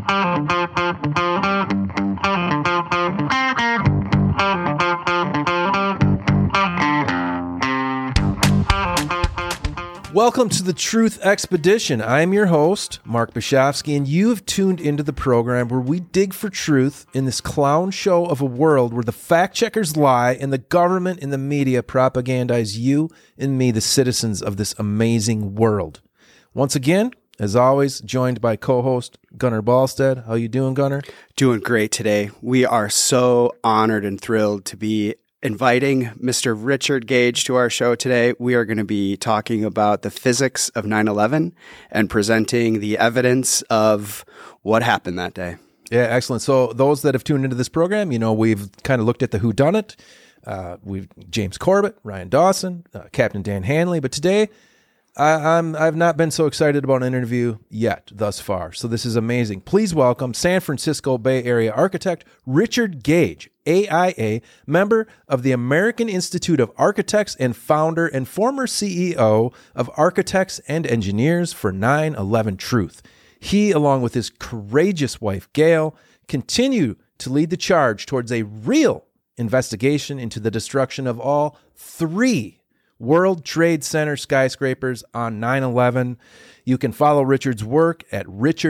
Welcome to the Truth Expedition. I'm your host, Mark Bashofsky, and you have tuned into the program where we dig for truth in this clown show of a world where the fact checkers lie and the government and the media propagandize you and me, the citizens of this amazing world. Once again, as always, joined by co-host Gunnar Ballstead. How you doing, Gunnar? Doing great today. We are so honored and thrilled to be inviting Mr. Richard Gage to our show today. We are going to be talking about the physics of 9/11 and presenting the evidence of what happened that day. Yeah, excellent. So those that have tuned into this program, you know, we've kind of looked at the whodunit. We've James Corbett, Ryan Dawson, Captain Dan Hanley. But today, I've not been so excited about an interview yet thus far. So this is amazing. Please welcome San Francisco Bay Area architect Richard Gage, AIA, member of the American Institute of Architects and founder and former CEO of Architects and Engineers for 9/11 Truth. He, along with his courageous wife, Gail, continue to lead the charge towards a real investigation into the destruction of all three World Trade Center skyscrapers on 9/11. You can follow Richard's work at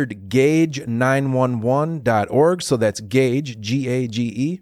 richardgage911.org. So that's Gage, G-A-G-E,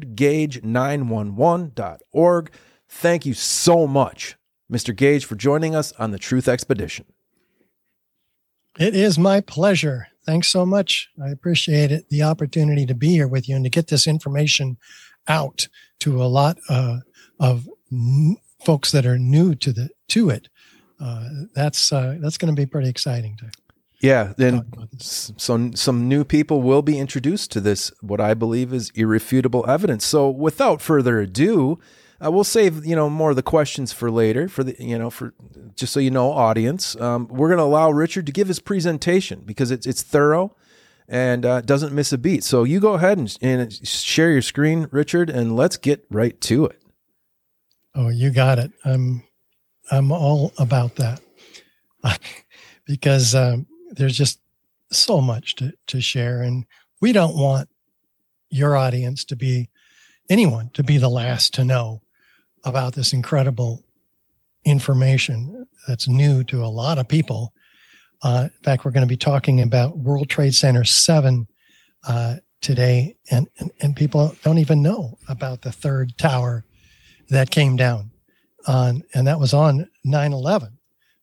richardgage911.org. Thank you so much, Mr. Gage, for joining us on the Truth Expedition. It is my pleasure. Thanks so much. I appreciate it, the opportunity to be here with you and to get this information out to a lot of folks that are new to it. That's going to be pretty exciting to. Yeah, then some new people will be introduced to this, what I believe is irrefutable evidence. So without further ado, we'll save more of the questions for later. For just so you know, audience, we're going to allow Richard to give his presentation because it's thorough and doesn't miss a beat. So you go ahead and share your screen, Richard, and let's get right to it. Oh, you got it. I'm all about that because there's just so much to share, and we don't want your audience to be the last to know about this incredible information that's new to a lot of people. In fact, we're going to be talking about World Trade Center 7 today, and people don't even know about the third tower that came down and that was on 9/11.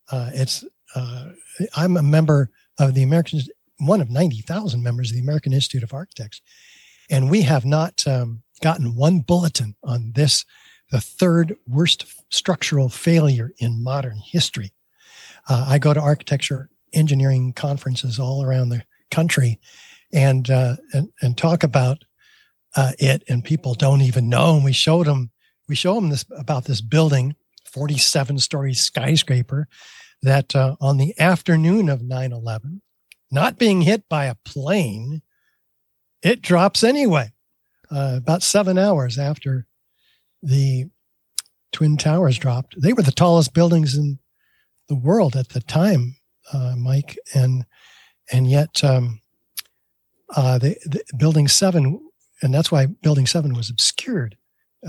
I'm a member of the one of 90,000 members of the American Institute of Architects, and we have not gotten one bulletin on this, the third worst structural failure in modern history. I go to architecture engineering conferences all around the country and talk about it, and people don't even know. And we show them about this building, 47-story skyscraper, that on the afternoon of 9/11, not being hit by a plane, it drops anyway. About 7 hours after the Twin Towers dropped. They were the tallest buildings in the world at the time, Mike, and yet the Building 7, and that's why Building 7 was obscured.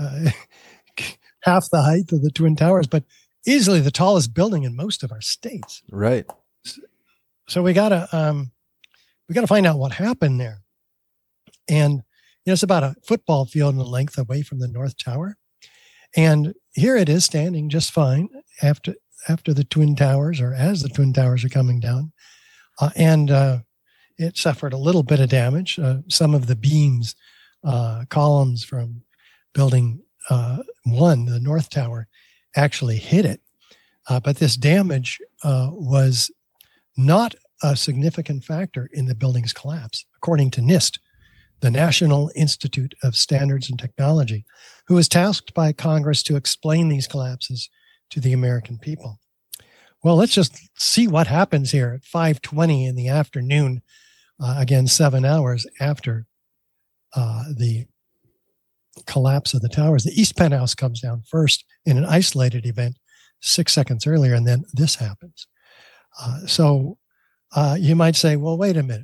Half the height of the Twin Towers, but easily the tallest building in most of our states. Right. So we gotta find out what happened there. And it's about a football field in length away from the North Tower. And here it is standing just fine after the Twin Towers, or as the Twin Towers are coming down. And it suffered a little bit of damage. Some of the beams, columns from Building 1, the North Tower, actually hit it. But this damage was not a significant factor in the building's collapse, according to NIST, the National Institute of Standards and Technology, who was tasked by Congress to explain these collapses to the American people. Well, let's just see what happens here at 5:20 in the afternoon, again, 7 hours after the collapse of the towers. The East Penthouse comes down first in an isolated event 6 seconds earlier, and then this happens. So you might say, well, wait a minute.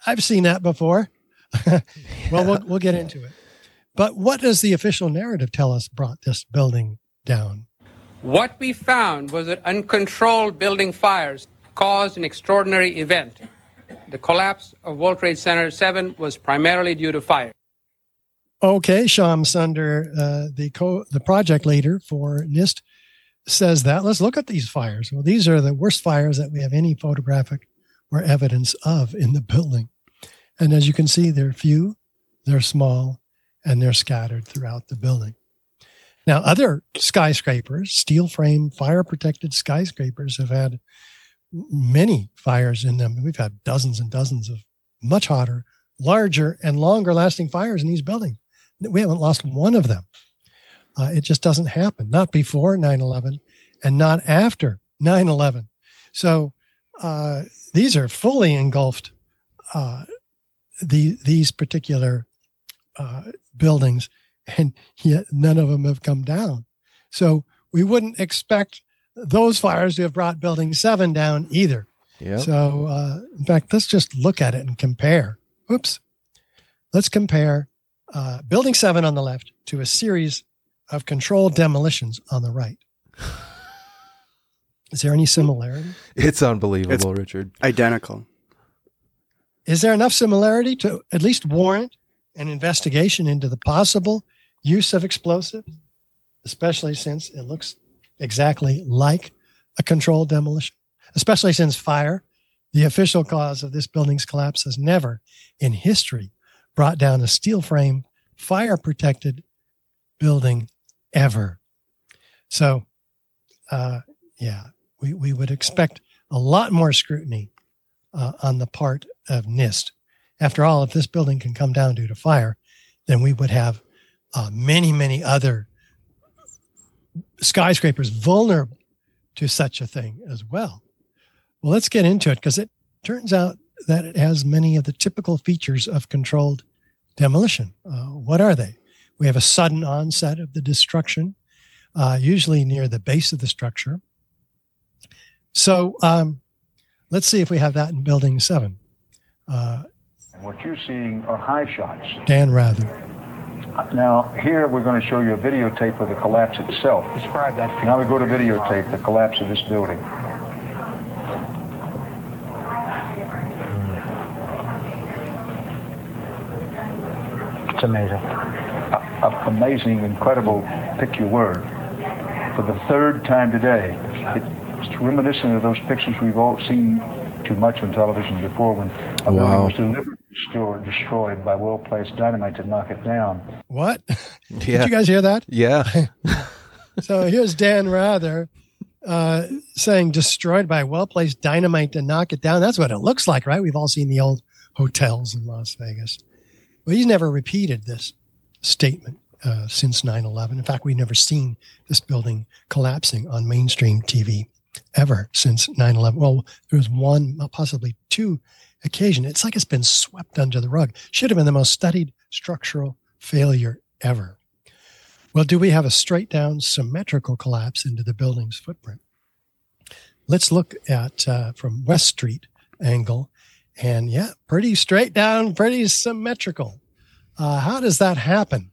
I've seen that before. Well, we'll get into it. But what does the official narrative tell us brought this building down? What we found was that uncontrolled building fires caused an extraordinary event. The collapse of World Trade Center 7 was primarily due to fire. Okay, Shyam Sunder, the project leader for NIST, says that. Let's look at these fires. Well, these are the worst fires that we have any photographic or evidence of in the building. And as you can see, they're few, they're small, and they're scattered throughout the building. Now, other skyscrapers, steel frame, fire protected skyscrapers, have had many fires in them. We've had dozens and dozens of much hotter, larger, and longer lasting fires in these buildings. We haven't lost one of them. It just doesn't happen, not before 9/11 and not after 9/11. So these are fully engulfed, these particular buildings, and yet none of them have come down. So we wouldn't expect those fires to have brought Building 7 down either. Yep. So in fact, let's just look at it and compare. Let's compare Building 7 on the left to a series of controlled demolitions on the right. Is there any similarity? It's unbelievable, Richard. Identical. Is there enough similarity to at least warrant an investigation into the possible use of explosives, especially since it looks exactly like a controlled demolition, especially since fire, the official cause of this building's collapse, has never in history brought down a steel frame, fire protected building ever. So, we would expect a lot more scrutiny on the part of NIST. After all, if this building can come down due to fire, then we would have many, many other skyscrapers vulnerable to such a thing as well. Well, let's get into it, because it turns out that it has many of the typical features of controlled demolition. What are they? We have a sudden onset of the destruction, usually near the base of the structure. So let's see if we have that in Building 7. What you're seeing are high shots. Dan Rather. Now, here we're going to show you a videotape of the collapse itself. Describe that. Now we go to videotape, the collapse of this building. It's amazing. Amazing, incredible, pick your word. For the third time today, it's reminiscent of those pictures we've all seen too much on television before, when a building was deliberately destroyed by well-placed dynamite to knock it down. What? Yeah. Did you guys hear that? Yeah. So here's Dan Rather saying destroyed by well-placed dynamite to knock it down. That's what it looks like, right? We've all seen the old hotels in Las Vegas. Well, he's never repeated this statement since 9/11. In fact, we've never seen this building collapsing on mainstream TV ever since 9/11. Well, there was one, possibly two occasions. It's like it's been swept under the rug. Should have been the most studied structural failure ever. Well, do we have a straight down symmetrical collapse into the building's footprint? Let's look at from West Street angle. And yeah, pretty straight down, pretty symmetrical. How does that happen?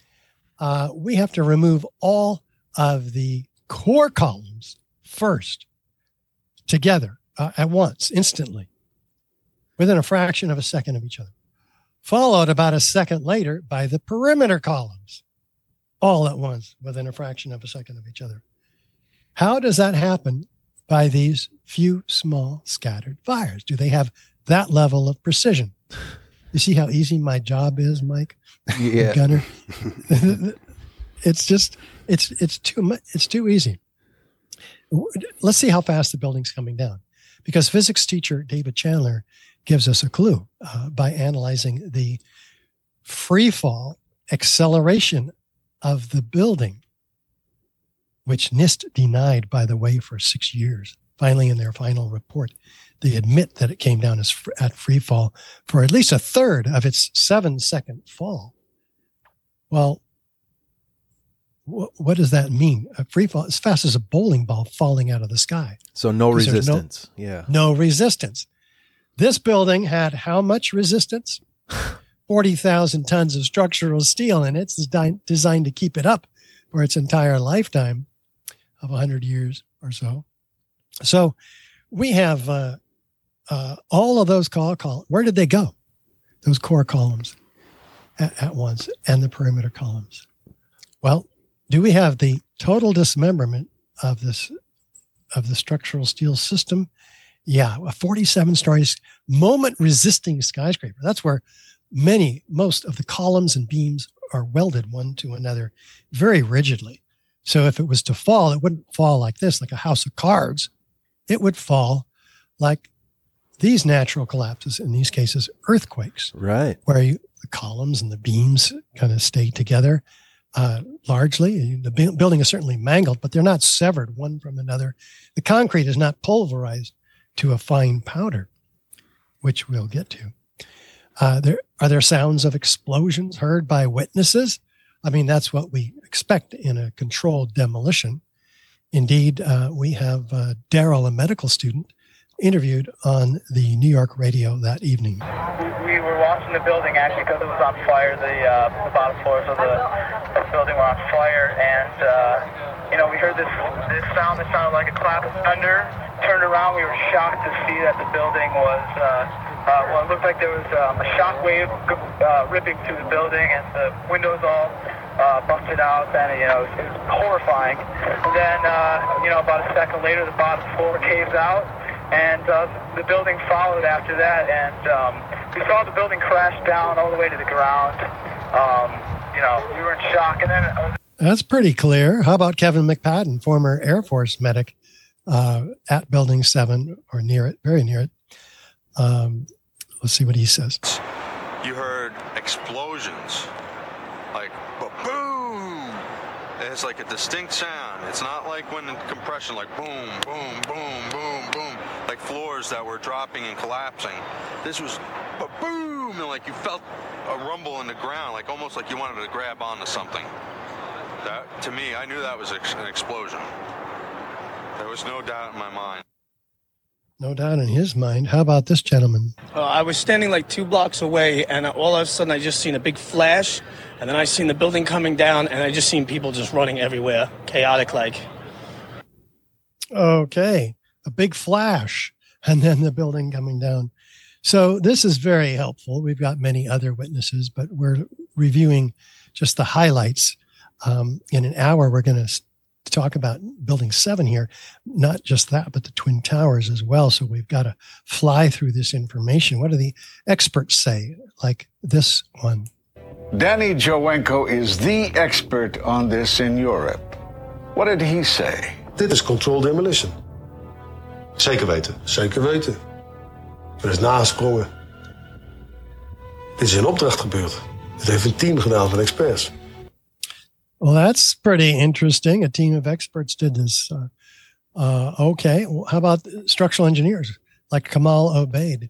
We have to remove all of the core columns first, together, at once, instantly, within a fraction of a second of each other, followed about a second later by the perimeter columns, all at once, within a fraction of a second of each other. How does that happen by these few small scattered fires? Do they have that level of precision? You see how easy my job is, Mike? Yeah. Gunner. It's too easy. Let's see how fast the building's coming down, because physics teacher David Chandler gives us a clue by analyzing the free fall acceleration of the building, which NIST denied, by the way, for 6 years. Finally, in their final report, they admit that it came down at free fall for at least a third of its 7-second fall. Well, what does that mean? A free fall as fast as a bowling ball falling out of the sky. So no resistance. No resistance. This building had how much resistance? 40,000 tons of structural steel, and it's designed to keep it up for its entire lifetime of 100 years or so. So we have all of those columns. Where did they go? Those core columns at once, and the perimeter columns. Well, do we have the total dismemberment of the structural steel system? Yeah, a 47 stories moment resisting skyscraper. That's where most of the columns and beams are welded one to another very rigidly. So if it was to fall, it wouldn't fall like this, like a house of cards. It would fall like these natural collapses, in these cases, earthquakes. Right. Where the columns and the beams kind of stay together largely. The building is certainly mangled, but they're not severed one from another. The concrete is not pulverized to a fine powder, which we'll get to. Are there sounds of explosions heard by witnesses? I mean, that's what we expect in a controlled demolition. Indeed, we have Daryl, a medical student, interviewed on the New York radio that evening. We were watching the building actually because it was on fire. The bottom floors of the building were on fire, and we heard this sound that sounded like a clap of thunder. Turned around, we were shocked to see that the building was. It looked like there was a shock wave ripping through the building, and the windows all busted out, and it was horrifying. And then about a second later, the bottom floor caves out, and the building followed after that, and we saw the building crash down all the way to the ground. We were in shock, and then that's pretty clear. How about Kevin McPadden, former Air Force medic at Building 7 or near it, very near it? Let's see what he says. You heard explosions, like boom. It's like a distinct sound. It's not like when in compression, like boom, boom, boom, boom, boom, like floors that were dropping and collapsing. This was boom, and like you felt a rumble in the ground, like almost like you wanted to grab onto something. That, to me, I knew that was an explosion. There was no doubt in my mind. No doubt in his mind. How about this gentleman? I was standing like 2 blocks away, and all of a sudden I just seen a big flash, and then I seen the building coming down, and I just seen people just running everywhere, chaotic like. Okay, a big flash, and then the building coming down. So this is very helpful. We've got many other witnesses, but we're reviewing just the highlights. In an hour, we're going to talk about Building 7 here, not just that, but the Twin Towers as well. So we've got to fly through this information. What do the experts say? Like this one. Danny Jowenko is the expert on this in Europe. What did he say? Dit is controlled demolition. Zeker weten. Zeker weten. Er is nagesprongen. Dit is in opdracht gebeurd. Dit heeft een team gedaan van experts. Well, that's pretty interesting. A team of experts did this. Okay. Well, how about structural engineers like Kamal Obaid,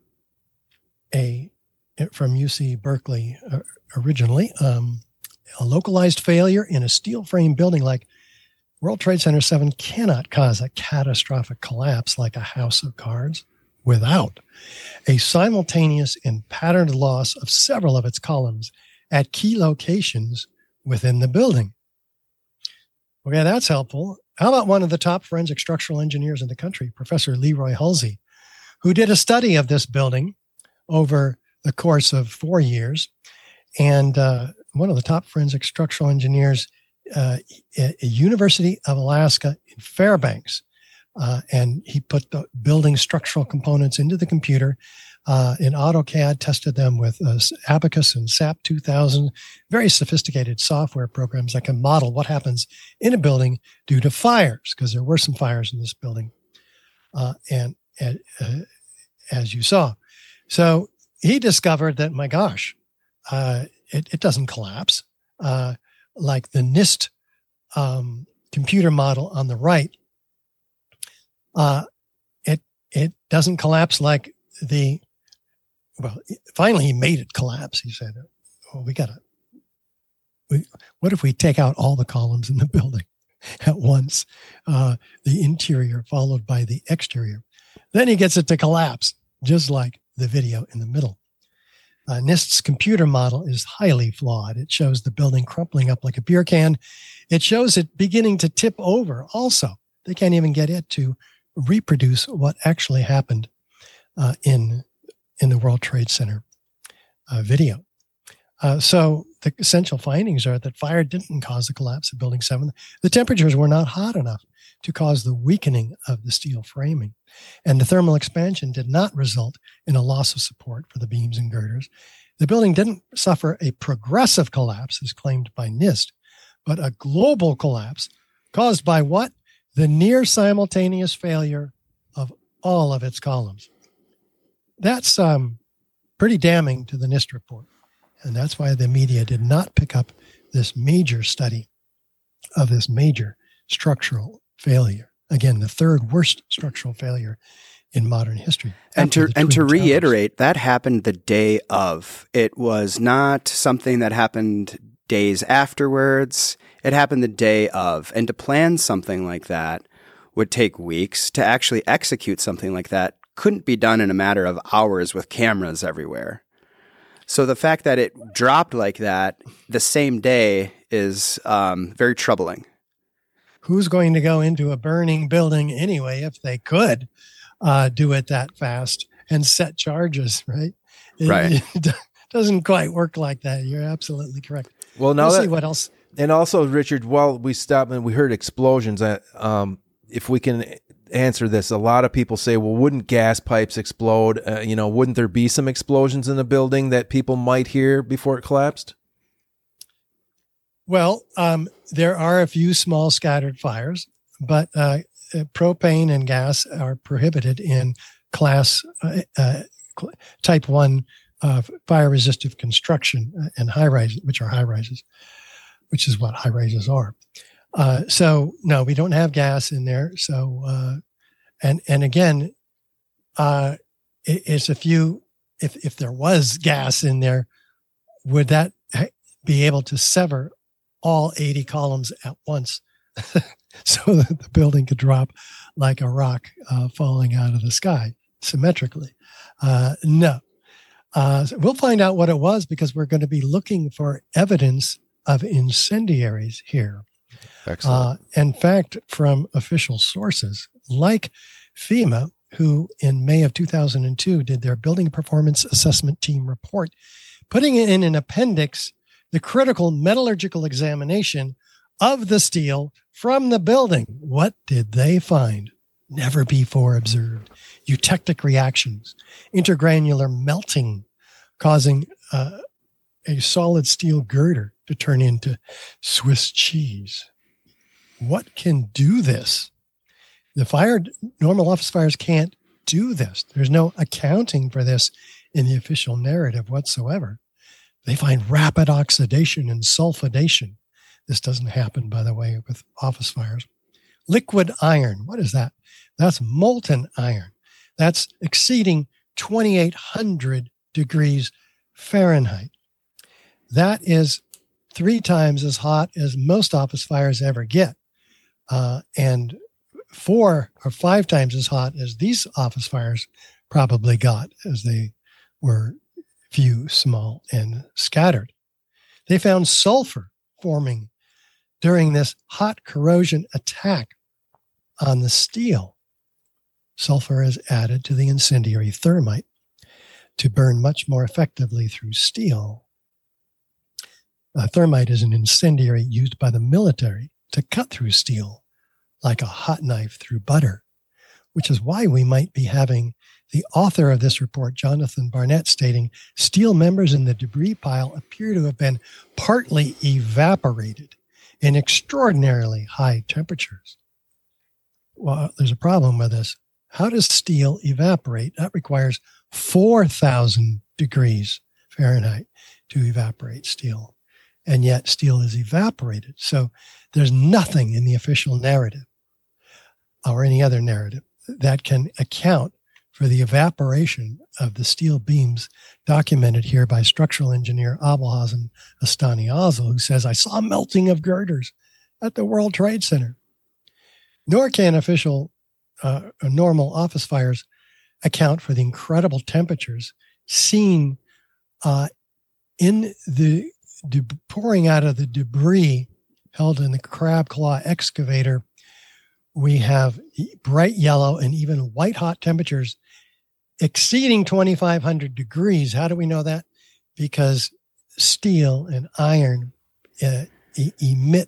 from UC Berkeley originally? A localized failure in a steel frame building like World Trade Center 7 cannot cause a catastrophic collapse like a house of cards without a simultaneous and patterned loss of several of its columns at key locations within the building. Okay, that's helpful. How about one of the top forensic structural engineers in the country, Professor Leroy Hulsey, who did a study of this building over the course of 4 years, and one of the top forensic structural engineers at University of Alaska in Fairbanks. And he put the building structural components into the computer in AutoCAD, tested them with Abacus and SAP 2000, very sophisticated software programs that can model what happens in a building due to fires, because there were some fires in this building, and as you saw. So he discovered that, my gosh, it doesn't collapse. Like the NIST computer model on the right, it doesn't collapse like finally he made it collapse. He said, what if we take out all the columns in the building at once, the interior followed by the exterior? Then he gets it to collapse just like the video in the middle. NIST's computer model is highly flawed. It shows the building crumpling up like a beer can. It shows it beginning to tip over also. They can't even get it to reproduce what actually happened in the World Trade Center video. So the essential findings are that fire didn't cause the collapse of Building 7. The temperatures were not hot enough to cause the weakening of the steel framing. And the thermal expansion did not result in a loss of support for the beams and girders. The building didn't suffer a progressive collapse, as claimed by NIST, but a global collapse caused by what? The near simultaneous failure of all of its columns. That's pretty damning to the NIST report. And that's why the media did not pick up this major study of this major structural failure. Again, the third worst structural failure in modern history. And to reiterate, that happened the day of. It was not something that happened days afterwards. It happened the day of. And to plan something like that would take weeks. To actually execute something like that couldn't be done in a matter of hours with cameras everywhere. So the fact that it dropped like that the same day is very troubling. Who's going to go into a burning building anyway if they could do it that fast and set charges, right? It doesn't quite work like that. You're absolutely correct. Well, now we'll see what else. And also, Richard, while we stopped and we heard explosions, if we can answer this, a lot of people say, well, wouldn't gas pipes explode? Wouldn't there be some explosions in the building that people might hear before it collapsed? Well, there are a few small scattered fires, but propane and gas are prohibited in class type 1 fire resistive construction and high rise, which are high rises, which is what high rises are. So no, we don't have gas in there. So, and again, it's a few, if there was gas in there, would that be able to sever all 80 columns at once so that the building could drop like a rock falling out of the sky symmetrically? No. So we'll find out what it was because we're going to be looking for evidence of incendiaries here. Excellent. In fact, from official sources like FEMA, who in May of 2002 did their Building Performance Assessment Team report, putting in an appendix the critical metallurgical examination of the steel from the building. What did they find? Never before observed eutectic reactions, intergranular melting, causing a solid steel girder to turn into Swiss cheese. What can do this? Normal office fires can't do this. There's no accounting for this in the official narrative whatsoever. They find rapid oxidation and sulfidation. This doesn't happen, by the way, with office fires. Liquid iron, what is that? That's molten iron. That's exceeding 2,800 degrees Fahrenheit. That is 3 times as hot as most office fires ever get. And 4 or 5 times as hot as these office fires probably got, as they were few, small, and scattered. They found sulfur forming during this hot corrosion attack on the steel. Sulfur is added to the incendiary thermite to burn much more effectively through steel. Thermite is an incendiary used by the military to cut through steel like a hot knife through butter, which is why we might be having the author of this report, Jonathan Barnett, stating steel members in the debris pile appear to have been partly evaporated in extraordinarily high temperatures. Well, there's a problem with this. How does steel evaporate? That requires 4,000 degrees Fahrenheit to evaporate steel. And yet steel is evaporated. So there's nothing in the official narrative or any other narrative that can account for the evaporation of the steel beams documented here by structural engineer Abelhausen Astani-Ozzel, who says, I saw melting of girders at the World Trade Center. Nor can official normal office fires account for the incredible temperatures seen in the pouring out of the debris held in the crab claw excavator. We have bright yellow and even white hot temperatures exceeding 2,500 degrees. How do we know that? Because steel and iron emit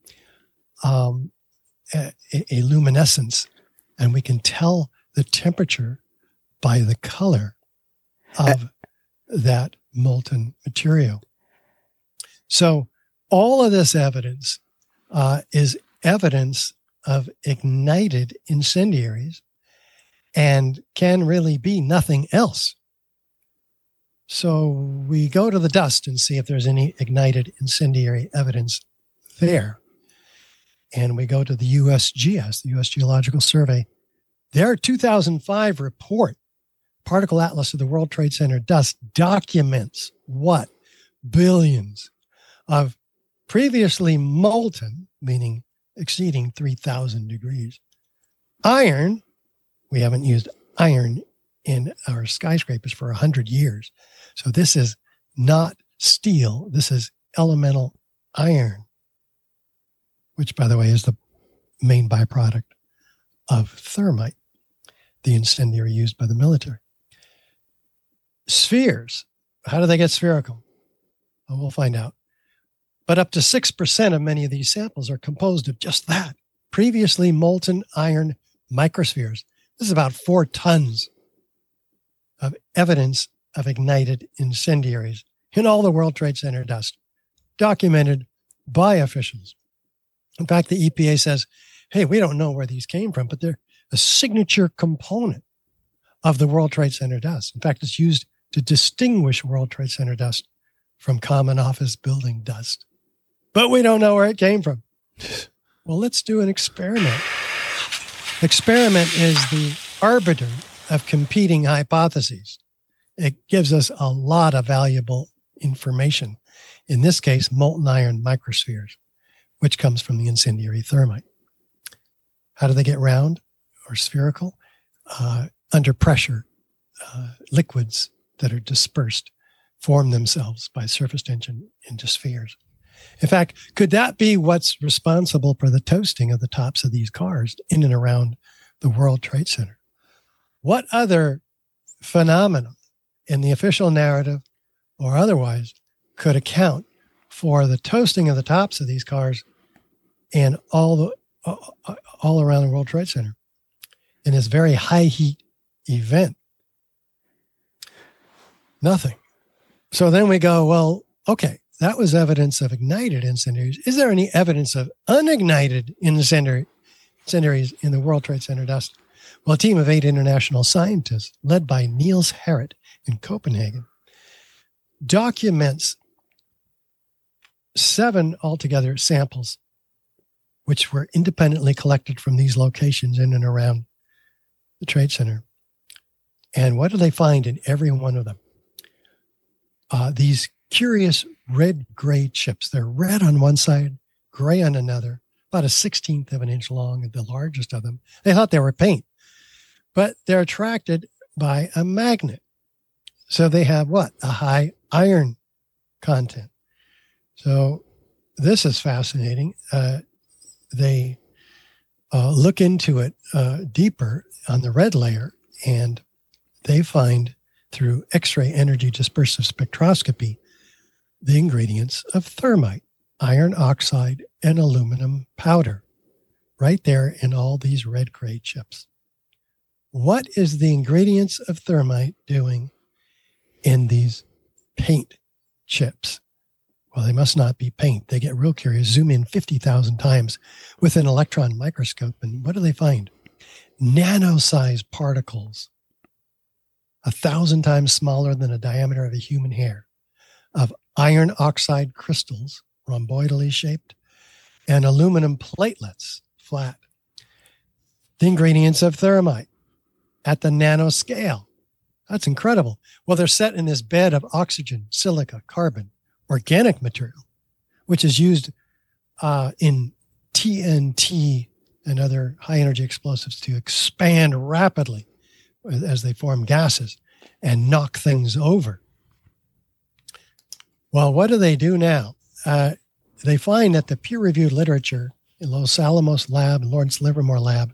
a luminescence, and we can tell the temperature by the color of that molten material. So all of this evidence is evidence of ignited incendiaries and can really be nothing else. So we go to the dust and see if there's any ignited incendiary evidence there. And we go to the USGS, the U.S. Geological Survey. Their 2005 report, Particle Atlas of the World Trade Center dust, documents what? Billions of previously molten, meaning exceeding 3,000 degrees, iron. We haven't used iron in our skyscrapers for 100 years. So this is not steel. This is elemental iron, which, by the way, is the main byproduct of thermite, the incendiary used by the military. Spheres. How do they get spherical? Well, we'll find out. But up to 6% of many of these samples are composed of just that, previously molten iron microspheres. This is about 4 tons of evidence of ignited incendiaries in all the World Trade Center dust, documented by officials. In fact, the EPA says, hey, we don't know where these came from, but they're a signature component of the World Trade Center dust. In fact, it's used to distinguish World Trade Center dust from common office building dust. But we don't know where it came from. Well, let's do an experiment. Experiment is the arbiter of competing hypotheses. It gives us a lot of valuable information. In this case, molten iron microspheres, which comes from the incendiary thermite. How do they get round or spherical? Under pressure, liquids that are dispersed form themselves by surface tension into spheres. In fact, could that be what's responsible for the toasting of the tops of these cars in and around the World Trade Center? What other phenomenon in the official narrative or otherwise could account for the toasting of the tops of these cars and all around the World Trade Center in this very high heat event? Nothing. So then we go, well, okay, that was evidence of ignited incendiaries. Is there any evidence of unignited incendiaries in the World Trade Center dust? Well, a team of 8 international scientists, led by Niels Harrit in Copenhagen, documents 7 altogether samples, which were independently collected from these locations in and around the Trade Center. And what do they find in every one of them? These curious red-gray chips. They're red on one side, gray on another, about 1/16 of an inch long, the largest of them. They thought they were paint, but they're attracted by a magnet. So they have what? A high iron content. So this is fascinating. They look into it deeper on the red layer, and they find through X-ray energy dispersive spectroscopy the ingredients of thermite, iron oxide, and aluminum powder, right there in all these red-gray chips. What is the ingredients of thermite doing in these paint chips? Well, they must not be paint. They get real curious, zoom in 50,000 times with an electron microscope, and what do they find? Nano-sized particles, 1,000 times smaller than the diameter of a human hair, of iron oxide crystals, rhomboidally shaped, and aluminum platelets, flat. The ingredients of thermite at the nanoscale. That's incredible. Well, they're set in this bed of oxygen, silica, carbon, organic material, which is used in TNT and other high energy explosives to expand rapidly as they form gases and knock things over. Well, what do they do now? They find that the peer-reviewed literature in Los Alamos Lab and Lawrence Livermore Lab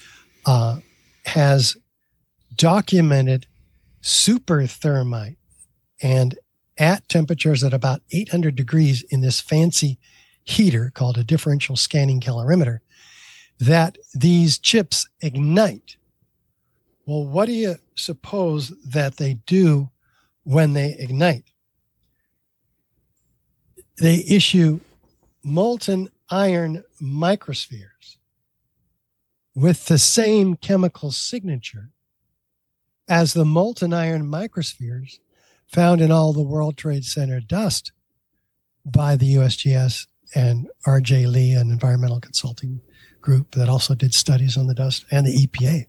has documented superthermite, and at temperatures at about 800 degrees in this fancy heater called a differential scanning calorimeter, that these chips ignite. Well, what do you suppose that they do when they ignite? They issue molten iron microspheres with the same chemical signature as the molten iron microspheres found in all the World Trade Center dust by the USGS and R.J. Lee, an environmental consulting group that also did studies on the dust, and the EPA.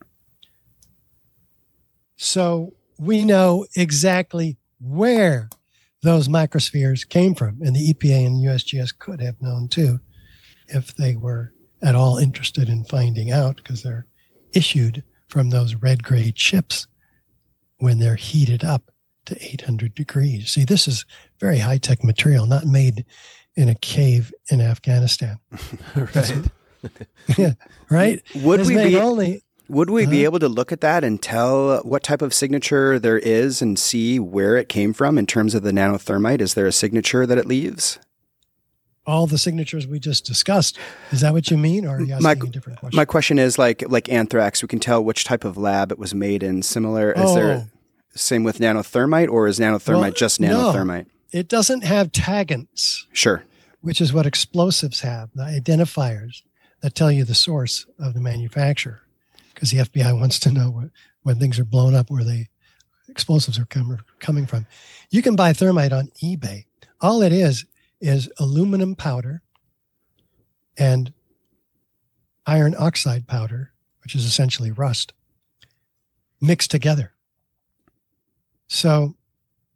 So we know exactly where those microspheres came from, and the EPA and USGS could have known too if they were at all interested in finding out, because they're issued from those red-gray chips when they're heated up to 800 degrees. See, this is very high-tech material, not made in a cave in Afghanistan. Right. Yeah, right? Would we be able to look at that and tell what type of signature there is and see where it came from in terms of the nanothermite? Is there a signature that it leaves? All the signatures we just discussed. Is that what you mean, or are you asking a different question? My question is like anthrax. We can tell which type of lab it was made in. Similar. Is there same with nanothermite, or is nanothermite just nanothermite? No, it doesn't have tagans. Sure. Which is what explosives have, the identifiers that tell you the source of the manufacturer. Because the FBI wants to know when things are blown up where the explosives are coming from. You can buy thermite on eBay. All it is aluminum powder and iron oxide powder, which is essentially rust, mixed together. So,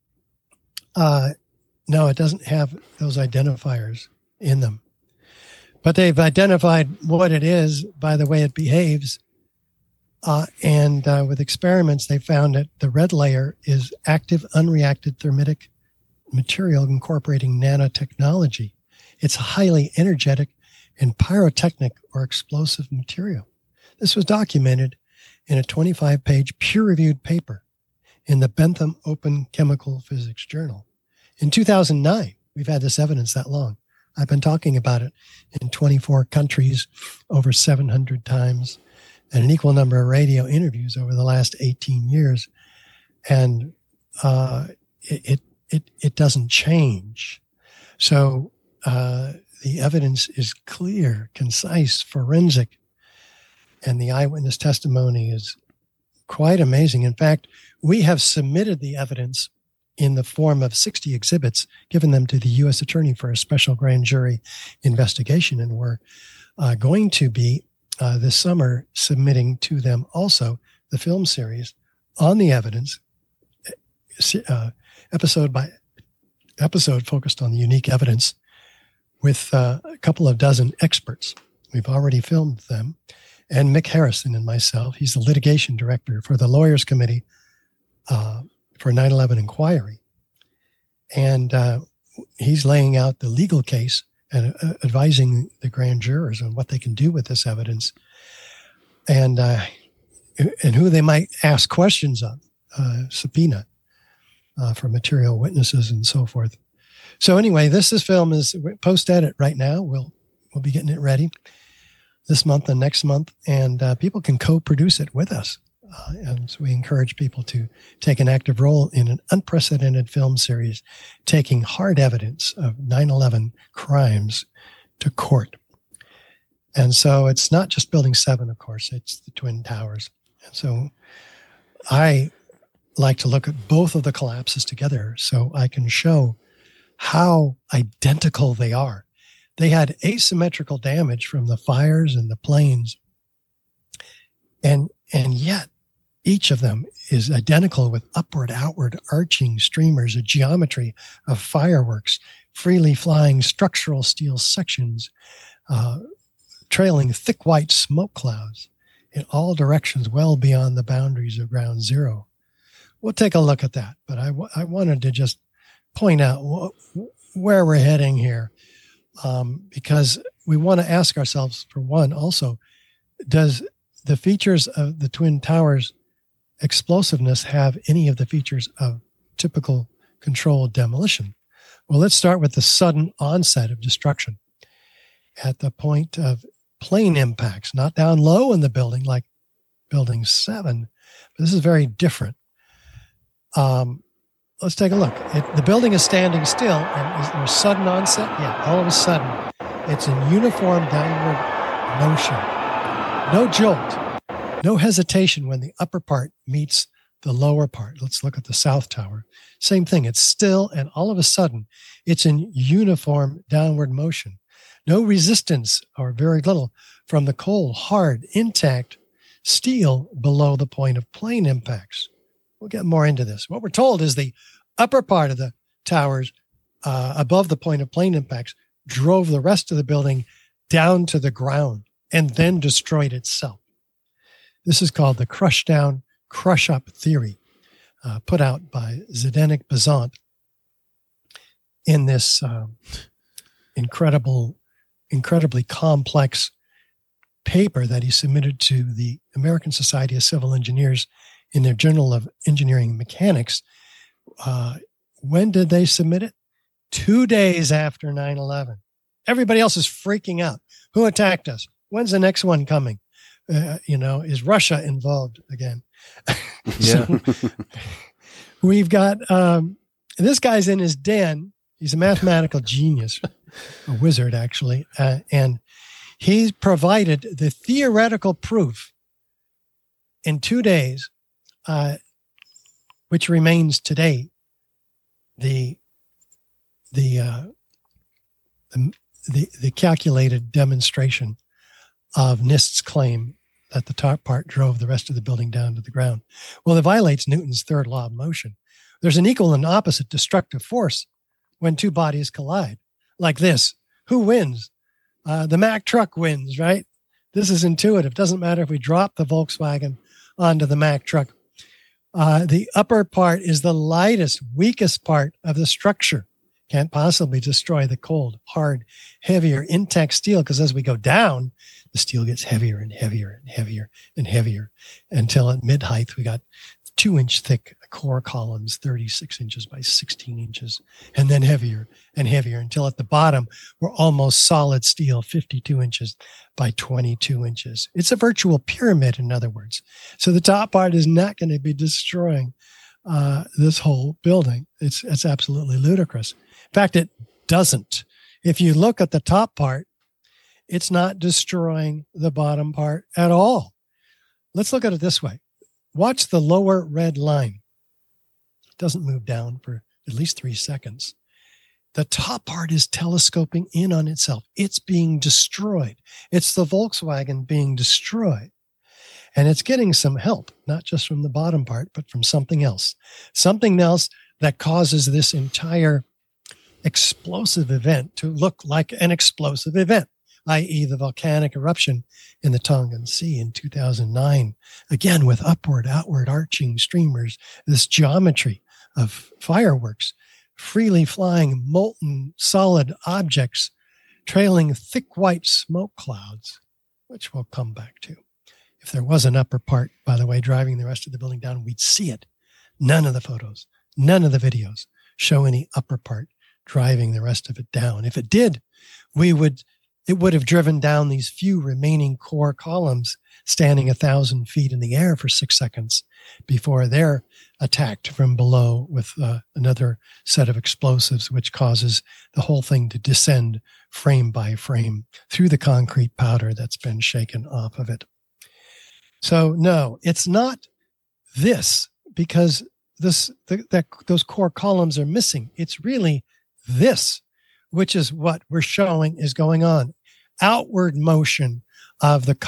no, it doesn't have those identifiers in them. But they've identified what it is by the way it behaves. And with experiments, they found that the red layer is active, unreacted thermitic material incorporating nanotechnology. It's highly energetic and pyrotechnic or explosive material. This was documented in a 25-page peer-reviewed paper in the Bentham Open Chemical Physics Journal. In 2009, we've had this evidence that long. I've been talking about it in 24 countries over 700 times and an equal number of radio interviews over the last 18 years. And it doesn't change. So the evidence is clear, concise, forensic, and the eyewitness testimony is quite amazing. In fact, we have submitted the evidence in the form of 60 exhibits, given them to the U.S. Attorney for a special grand jury investigation. And we're going to be this summer submitting to them also the film series on the evidence, episode by episode focused on the unique evidence with a couple of dozen experts. We've already filmed them. And Mick Harrison and myself, he's the litigation director for the Lawyers Committee for 9/11 inquiry. And he's laying out the legal case and advising the grand jurors on what they can do with this evidence and who they might ask questions of, subpoena for material witnesses and so forth. So anyway, this film is post-edit right now. We'll be getting it ready this month and next month, and people can co-produce it with us. And so we encourage people to take an active role in an unprecedented film series, taking hard evidence of 9/11 crimes to court. And so it's not just Building 7, of course, it's the Twin Towers. And so I like to look at both of the collapses together so I can show how identical they are. They had asymmetrical damage from the fires and the planes. And yet each of them is identical with upward, outward, arching streamers, a geometry of fireworks, freely flying structural steel sections, trailing thick white smoke clouds. in all directions, well beyond the boundaries of ground zero. We'll take a look at that, but I wanted to just point out where we're heading here, because we want to ask ourselves, for one, also, does the features of the Twin Towers explosiveness have any of the features of typical controlled demolition? Well, let's start with the sudden onset of destruction at the point of plane impacts, not down low in the building like Building 7. But this is very different. Let's take a look. The building is standing still, and is there a sudden onset? Yeah, all of a sudden, it's in uniform downward motion. No jolt, no hesitation when the upper part meets the lower part. Let's look at the South Tower. Same thing. It's still, and all of a sudden, it's in uniform downward motion. No resistance, or very little, from the cold, hard, intact steel below the point of plane impacts. We'll get more into this. What we're told is the upper part of the towers above the point of plane impacts drove the rest of the building down to the ground and then destroyed itself. This is called the crush down, crush up theory, put out by Zdenek Bazant in this incredibly complex paper that he submitted to the American Society of Civil Engineers in their Journal of Engineering Mechanics. When did they submit it? 2 days after 9/11. Everybody else is freaking out. Who attacked us? When's the next one coming? Is Russia involved again? Yeah. We've got, this guy's in his den. He's a mathematical genius, a wizard actually. And he's provided the theoretical proof in 2 days, which remains today the calculated demonstration of NIST's claim that the top part drove the rest of the building down to the ground. Well, it violates Newton's third law of motion. There's an equal and opposite destructive force when two bodies collide, like this. Who wins? The Mack truck wins, right? This is intuitive. Doesn't matter if we drop the Volkswagen onto the Mack truck. The upper part is the lightest, weakest part of the structure. Can't possibly destroy the cold, hard, heavier, intact steel, because as we go down, the steel gets heavier and heavier and heavier and heavier until at mid-height we got 2-inch thick core columns, 36 inches by 16 inches, and then heavier and heavier until at the bottom we're almost solid steel, 52 inches by 22 inches. It's a virtual pyramid, in other words. So the top part is not going to be destroying this whole building. It's absolutely ludicrous. In fact, it doesn't. If you look at the top part, it's not destroying the bottom part at all. Let's look at it this way. Watch the lower red line. It doesn't move down for at least 3 seconds. The top part is telescoping in on itself. It's being destroyed. It's the Volkswagen being destroyed. And it's getting some help, not just from the bottom part, but from something else. Something else that causes this entire explosive event to look like an explosive event, i.e. the volcanic eruption in the Tongan Sea in 2009, again with upward, outward arching streamers, this geometry of fireworks, freely flying molten solid objects, trailing thick white smoke clouds, which we'll come back to. If there was an upper part, by the way, driving the rest of the building down, we'd see it. None of the photos, none of the videos show any upper part driving the rest of it down. If it did, it would have driven down these few remaining core columns standing 1,000 feet in the air for 6 seconds before they're attacked from below with another set of explosives, which causes the whole thing to descend frame by frame through the concrete powder that's been shaken off of it. So no, it's not this, because those core columns are missing. It's really this, which is what we're showing is going on. Outward motion of the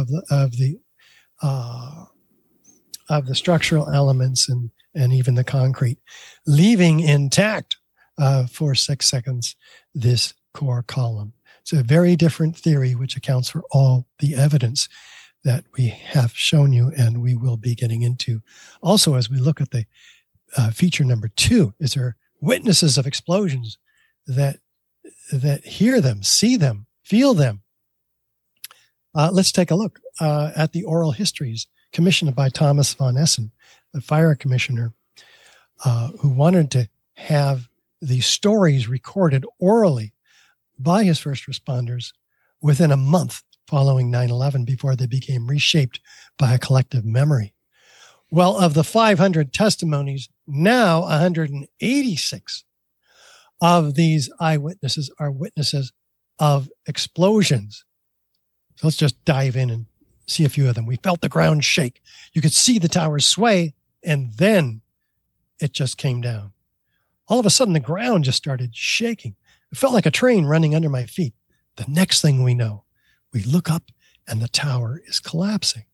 structural elements and even the concrete, leaving intact for 6 seconds this core column. It's a very different theory, which accounts for all the evidence. that we have shown you and we will be getting into. Also, as we look at the feature number 2, is there witnesses of explosions that hear them, see them, feel them. Let's take a look at the oral histories commissioned by Thomas von Essen, the fire commissioner, who wanted to have the stories recorded orally by his first responders within a month following 9/11 before they became reshaped by a collective memory. Well, of the 500 testimonies, now 186 of these eyewitnesses are witnesses of explosions. So let's just dive in and see a few of them. We felt the ground shake. You could see the towers sway, and then it just came down. All of a sudden, the ground just started shaking. It felt like a train running under my feet. The next thing we know, we look up and the tower is collapsing.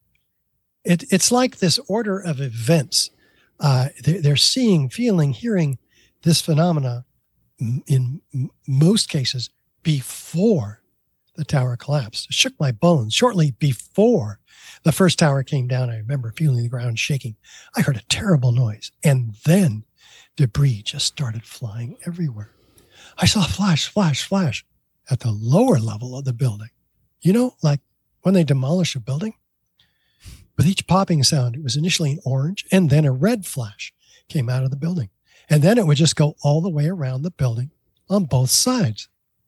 It's like this order of events. They're seeing, feeling, hearing this phenomena in most cases before the tower collapsed. It shook my bones. Shortly before the first tower came down, I remember feeling the ground shaking. I heard a terrible noise, and then debris just started flying everywhere. I saw flash, flash, flash at the lower level of the building. You know, like when they demolish a building, with each popping sound, it was initially an orange and then a red flash came out of the building. And then it would just go all the way around the building on both sides.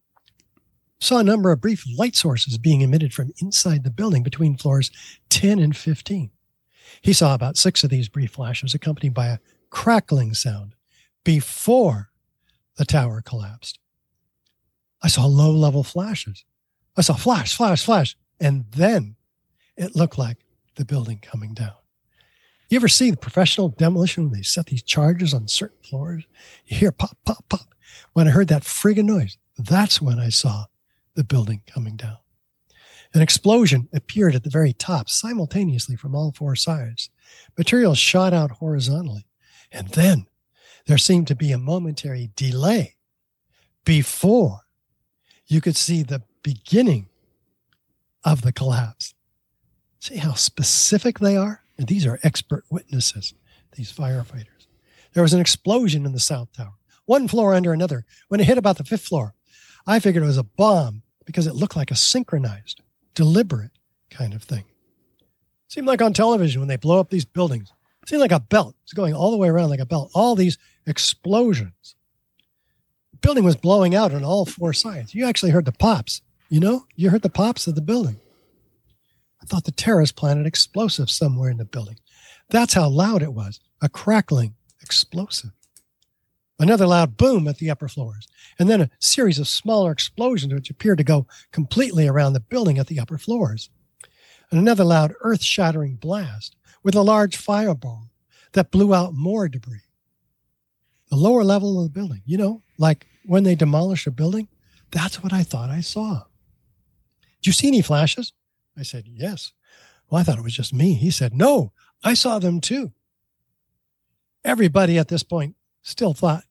Saw a number of brief light sources being emitted from inside the building between floors 10 and 15. He saw about 6 of these brief flashes accompanied by a crackling sound before the tower collapsed. I saw low-level flashes. I saw flash, flash, flash, and then it looked like the building coming down. You ever see the professional demolition when they set these charges on certain floors? You hear pop, pop, pop. When I heard that friggin' noise, that's when I saw the building coming down. An explosion appeared at the very top simultaneously from all 4 sides. Materials shot out horizontally. And then there seemed to be a momentary delay before you could see the beginning of the collapse. See how specific they are? And these are expert witnesses, these firefighters. There was an explosion in the South Tower, 1 floor under another. When it hit about the 5th floor, I figured it was a bomb because it looked like a synchronized, deliberate kind of thing. It seemed like on television when they blow up these buildings. It seemed like a belt. It's going all the way around like a belt. All these explosions. The building was blowing out on all 4 sides. You actually heard the pops. You know, you heard the pops of the building. I thought the terrorists planted explosives somewhere in the building. That's how loud it was. A crackling explosive. Another loud boom at the upper floors. And then a series of smaller explosions which appeared to go completely around the building at the upper floors. And another loud earth-shattering blast with a large fireball that blew out more debris. The lower level of the building, you know, like when they demolish a building, that's what I thought I saw. Did you see any flashes? I said, yes. Well, I thought it was just me. He said, no, I saw them too. Everybody at this point still thought,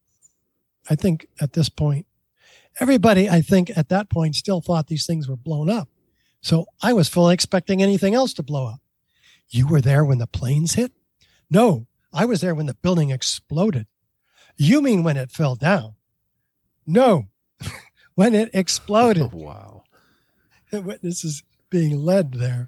everybody at that point still thought these things were blown up. So I was fully expecting anything else to blow up. You were there when the planes hit? No, I was there when the building exploded. You mean when it fell down? No, when it exploded. Oh, wow. The witness is being led there.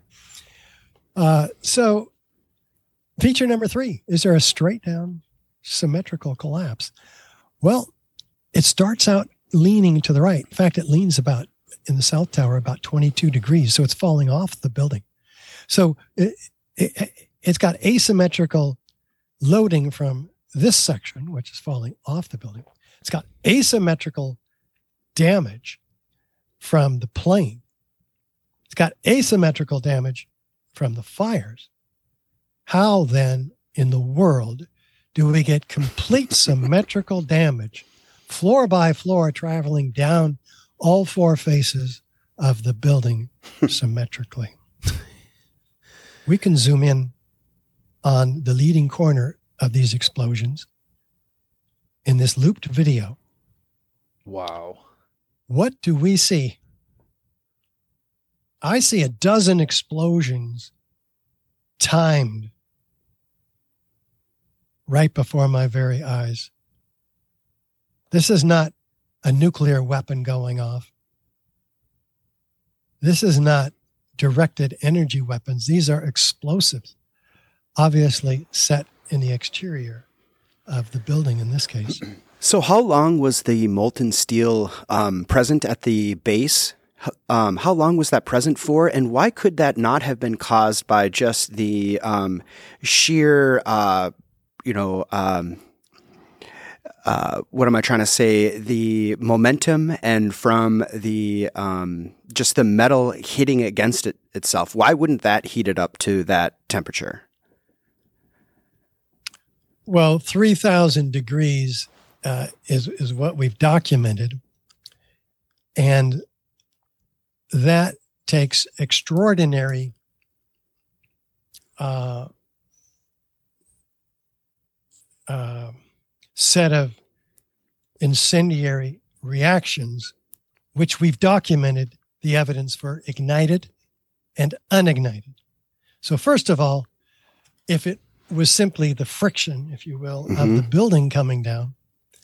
So feature number 3, is there a straight down symmetrical collapse? Well, it starts out leaning to the right. In fact, it leans about in the South Tower about 22 degrees. So it's falling off the building. So it's got asymmetrical loading from this section, which is falling off the building. It's got asymmetrical damage from the plane. It's got asymmetrical damage from the fires. How then in the world do we get complete symmetrical damage, floor by floor, traveling down all 4 faces of the building symmetrically? We can zoom in on the leading corner of these explosions in this looped video. Wow. What do we see? I see a dozen explosions timed right before my very eyes. This is not a nuclear weapon going off. This is not directed energy weapons. These are explosives, obviously set in the exterior of the building in this case. So how long was the molten steel present at the base? How long was that present for? And why could that not have been caused by just the sheer, what am I trying to say? The momentum and from the just the metal hitting against it itself. Why wouldn't that heat it up to that temperature? Well, 3,000 degrees is what we've documented. And that takes extraordinary set of incendiary reactions, which we've documented the evidence for ignited and unignited. So first of all, if it was simply the friction, if you will, of the building coming down,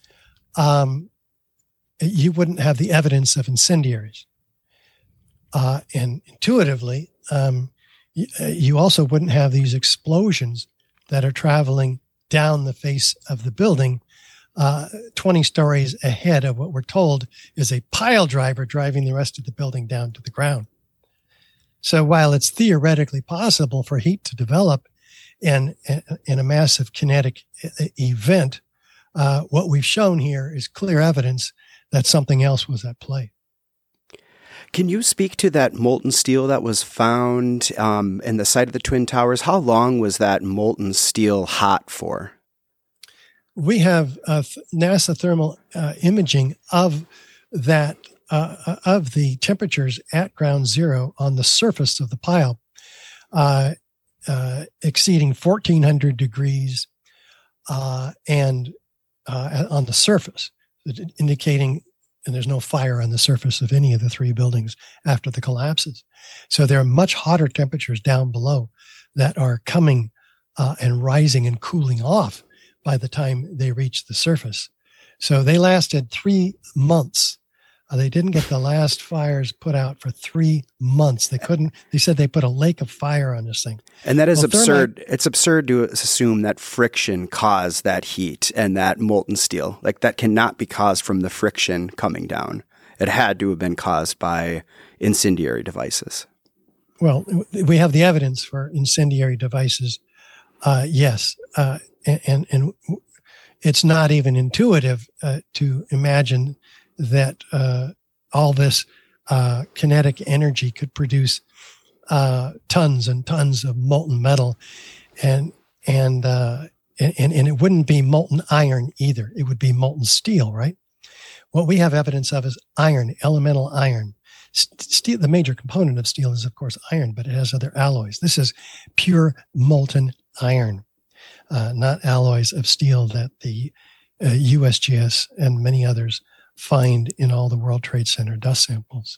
you wouldn't have the evidence of incendiaries. And intuitively, you also wouldn't have these explosions that are traveling down the face of the building 20 stories ahead of what we're told is a pile driver driving the rest of the building down to the ground. So while it's theoretically possible for heat to develop in a massive kinetic event, what we've shown here is clear evidence that something else was at play. Can you speak to that molten steel that was found in the site of the Twin Towers? How long was that molten steel hot for? We have NASA thermal imaging of that, of the temperatures at ground zero on the surface of the pile, exceeding 1,400 degrees and on the surface, indicating and there's no fire on the surface of any of the three buildings after the collapses. So there are much hotter temperatures down below that are coming and rising and cooling off by the time they reach the surface. So they lasted 3 months. They didn't get the last fires put out for 3 months. They said they put a lake of fire on this thing. And that is absurd. It's absurd to assume that friction caused that heat and that molten steel. Like that cannot be caused from the friction coming down. It had to have been caused by incendiary devices. Well, we have the evidence for incendiary devices. Yes. And it's not even intuitive to imagine that all this kinetic energy could produce tons and tons of molten metal, and it wouldn't be molten iron either. It would be molten steel, right? What we have evidence of is iron, elemental iron. Steel, the major component of steel is, of course, iron, but it has other alloys. This is pure molten iron, not alloys of steel that the USGS and many others find in all the World Trade Center dust samples.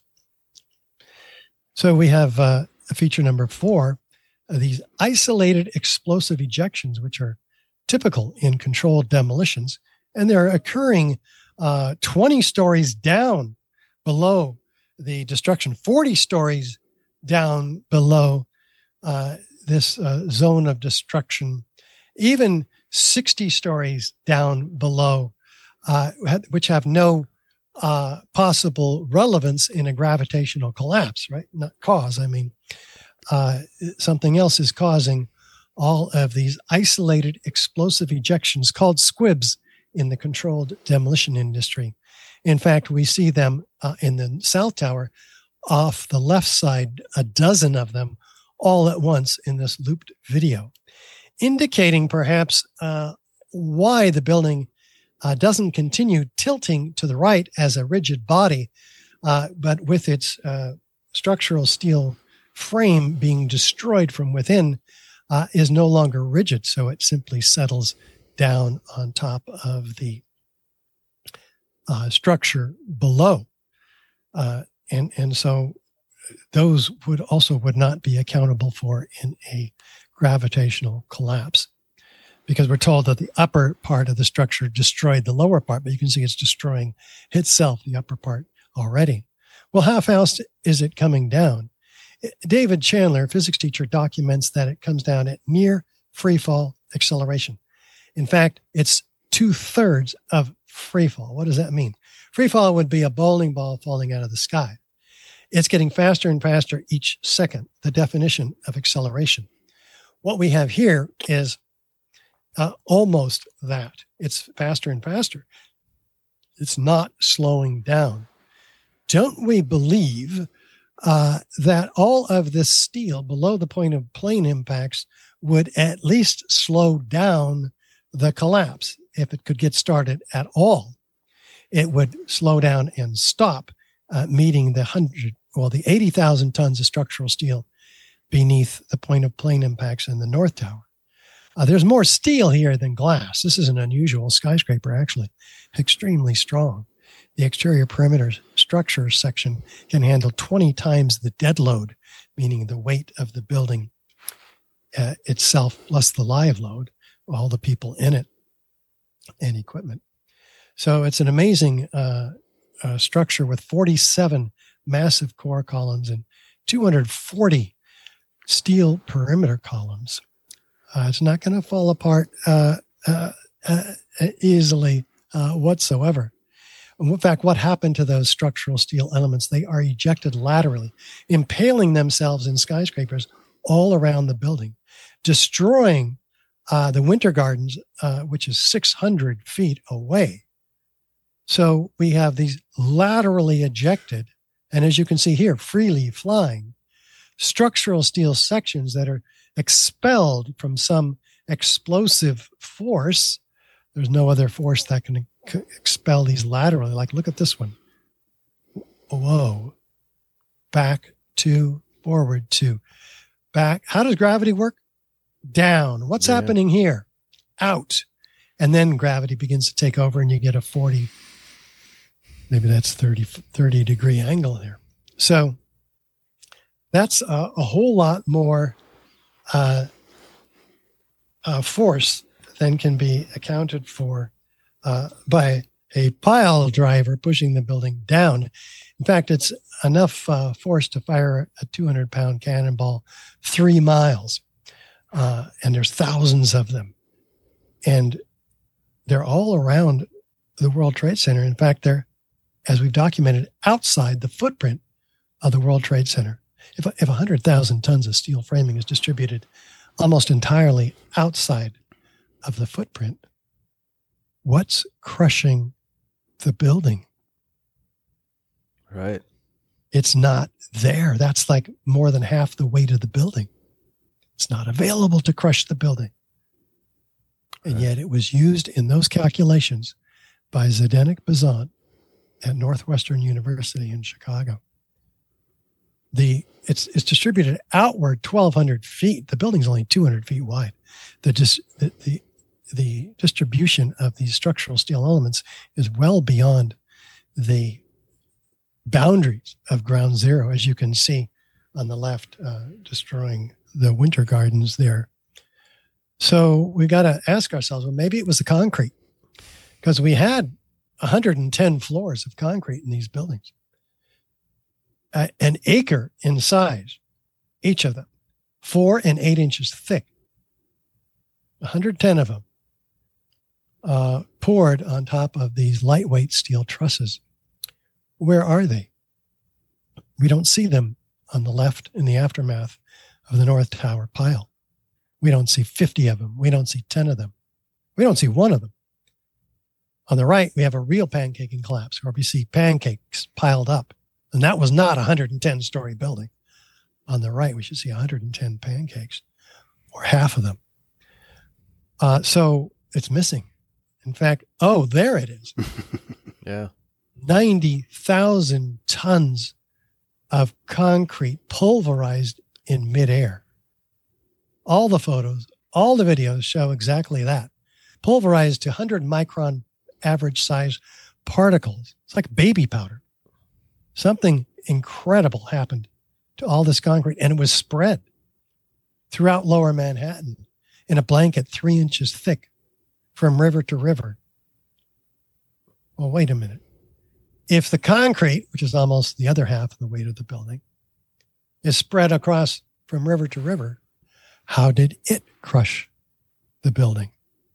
So we have feature number 4, these isolated explosive ejections, which are typical in controlled demolitions, and they're occurring 20 stories down below the destruction, 40 stories down below this zone of destruction, even 60 stories down below, which have no possible relevance in a gravitational collapse, right? Not cause. I mean, something else is causing all of these isolated explosive ejections called squibs in the controlled demolition industry. In fact, we see them in the South Tower off the left side, a dozen of them all at once in this looped video, indicating perhaps why the building doesn't continue tilting to the right as a rigid body, but with its structural steel frame being destroyed from within, is no longer rigid. So it simply settles down on top of the structure below. And so those would not be accountable for in a gravitational collapse, because we're told that the upper part of the structure destroyed the lower part, but you can see it's destroying itself, the upper part, already. Well, how fast is it coming down? David Chandler, physics teacher, documents that it comes down at near free fall acceleration. In fact, it's 2/3 of free fall. What does that mean? Free fall would be a bowling ball falling out of the sky. It's getting faster and faster each second, the definition of acceleration. What we have here is almost that. It's faster and faster. It's not slowing down. Don't we believe that all of this steel below the point of plane impacts would at least slow down the collapse? If it could get started at all, it would slow down and stop meeting the 80,000 tons of structural steel beneath the point of plane impacts in the North Tower. There's more steel here than glass. This is an unusual skyscraper, actually, extremely strong. The exterior perimeter structure section can handle 20 times the dead load, meaning the weight of the building itself plus the live load, all the people in it and equipment. So it's an amazing structure with 47 massive core columns and 240 steel perimeter columns. It's not going to fall apart easily whatsoever. In fact, what happened to those structural steel elements? They are ejected laterally, impaling themselves in skyscrapers all around the building, destroying the Winter Gardens, which is 600 feet away. So we have these laterally ejected, and as you can see here, freely flying structural steel sections that are expelled from some explosive force. There's no other force that can expel these laterally. Like, look at this one. Whoa. Back, to, forward, to, back. How does gravity work? Down. What's happening here? Out. And then gravity begins to take over and you get a 40, maybe that's 30 degree angle there. So that's a whole lot more force than can be accounted for by a pile driver pushing the building down. In fact, it's enough force to fire a 200-pound cannonball 3 miles. And there's thousands of them. And they're all around the World Trade Center. In fact, they're, as we've documented, outside the footprint of the World Trade Center. If 100,000 tons of steel framing is distributed almost entirely outside of the footprint, what's crushing the building? Right. It's not there. That's like more than half the weight of the building. It's not available to crush the building. And yet it was used in those calculations by Zdeněk Bazant at Northwestern University in Chicago. It's distributed outward 1,200 feet. The building's only 200 feet wide. The distribution of these structural steel elements is well beyond the boundaries of ground zero, as you can see on the left, destroying the Winter Gardens there. So we got to ask ourselves, well, maybe it was the concrete, because we had 110 floors of concrete in these buildings, an acre in size, each of them, 4 and 8 inches thick, 110 of them poured on top of these lightweight steel trusses. Where are they? We don't see them on the left in the aftermath of the North Tower pile. We don't see 50 of them. We don't see 10 of them. We don't see one of them. On the right, we have a real pancaking collapse where we see pancakes piled up. And that was not a 110-story building. On the right, we should see 110 pancakes, or half of them. So it's missing. In fact, there it is. Yeah. 90,000 tons of concrete pulverized in midair. All the photos, all the videos show exactly that. Pulverized to 100 micron average size particles. It's like baby powder. Something incredible happened to all this concrete, and it was spread throughout lower Manhattan in a blanket 3 inches thick from river to river. Well, wait a minute. If the concrete, which is almost the other half of the weight of the building, is spread across from river to river, how did it crush the building?